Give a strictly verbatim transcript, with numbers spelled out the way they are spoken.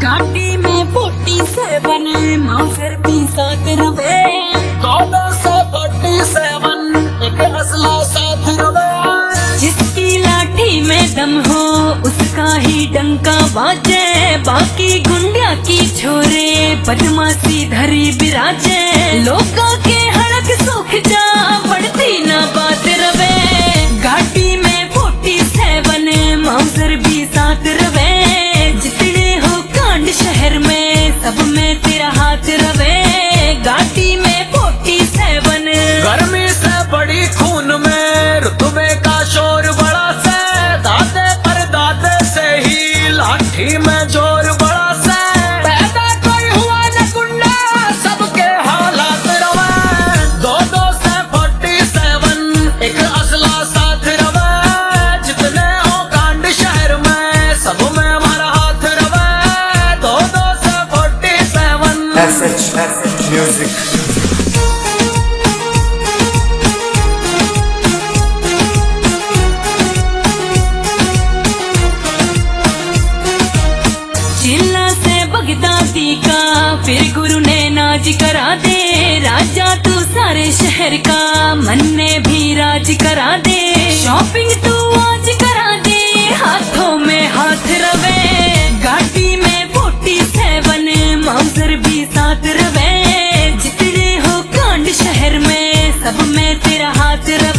घाटी में forty seven माउसर भी साथ रवे, दोनों से फोर्टी सेवन एक असला साथ रवे। जिसकी लाठी में दम हो उसका ही डंका बाजे, बाकी गुंडा की छोरे बदमाशी धरी बिराजे। लोगों के हड़क सूख जा बढ़ती ना बात रवे, घाटी में फोर्टी सेवन माउसर भी साथ रवे। जितने हो कांड शहर में सब में तेरा हाथ रवे, घाटी में फोर्टी सेवन। गर्मी से बड़ी खून में रुतबे का शोर बड़ा से, दादे पर दादे से ही लाठी में जोर बड़ा से। पैदा कोई हुआ न गुंडा सबके हालात रवे, दो दो से फोर्टी सेवन एक असला साथ रवे। जितने हो कांड शहर में सब में हमारा हाथ रवे, दो दो से forty seven. S H music. चिल्ला से बगदादी का फिर गुरु ने नाज करा दे, राजा तू सारे शहर का मन ने भी राज करा दे। शॉपिंग तू आज करा दे हाथों में हाथ रवे, घाटी में फोर्टी सेवन माउसर भी साथ रवे। जितने हो कांड शहर में सब में तेरा हाथ रवे।